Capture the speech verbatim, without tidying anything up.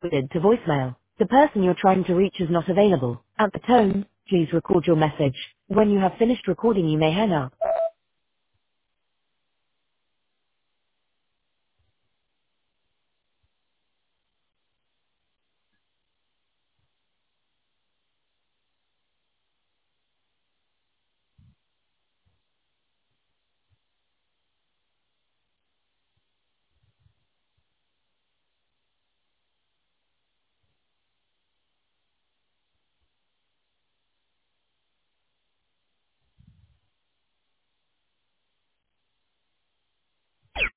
forwarded to voicemail. The person you're trying to reach is not available. At the tone, please record your message. When you have finished recording, you may hang up.